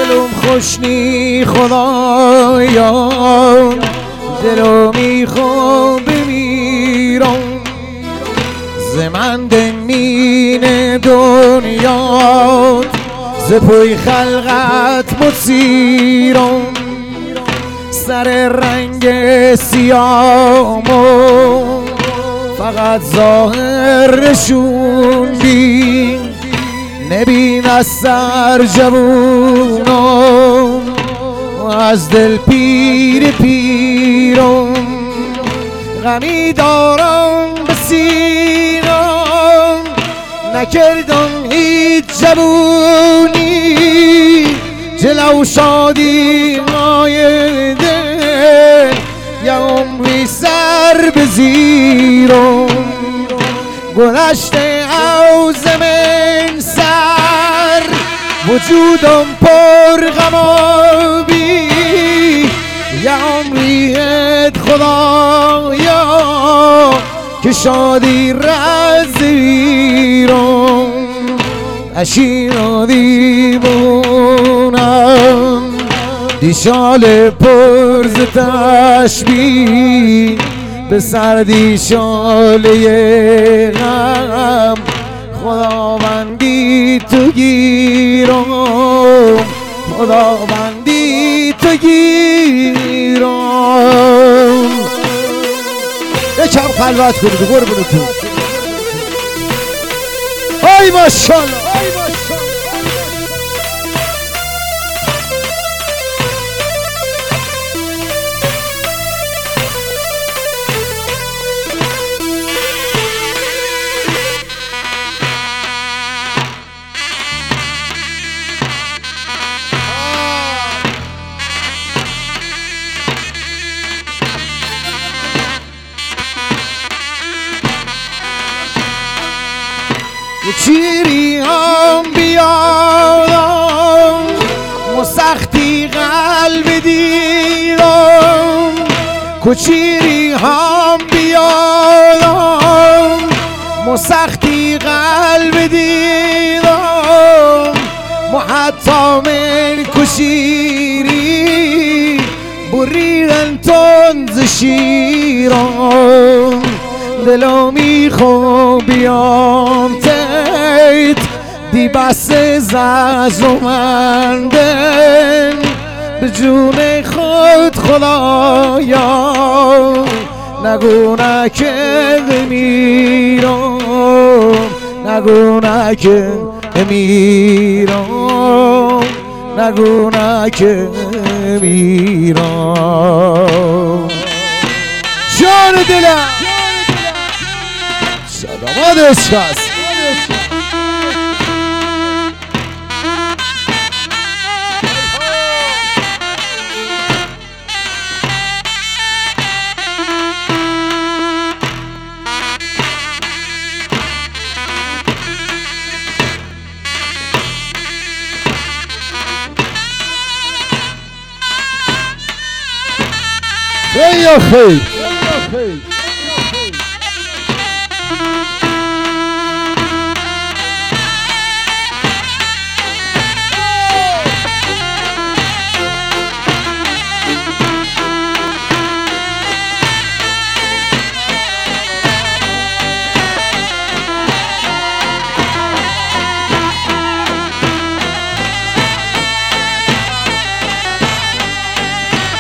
معلوم خوشنی خدایا دلو میخوام بمیرم ز من دنین دنیا ز پای خلقت مصیرم سر رنگ سیامو فقط ظاهر نشوندی نبین از سر جوونم و از دل پیر پیرم غمی دارم به سینم نکردم هیچ جوونی جلو شادی مای دل یه عمری سر به زیرم گذشته او زمین سر وجودم پر غمابی یه عمریت خدایا که شادی رزیرم اشین و دیوونم دیشال پرز تشبیه به سردی شاله غم خداوندی تو گیرم خداوندی تو گیرم یکم خلوت کنید قربونتون ای ماشاءالله چیری هم بیادم مسختی قلب دیدم کچیری هم بیادم مسختی قلب دیدم محتا من کشیری بریدن تنز شیرم دلو میخوام بیام تیت دی بس زازمندن به جون خود خدایا نگو نکه میرم نگو نکه میرم نگو نکه میرم جان دلم دامادش هست ای آخی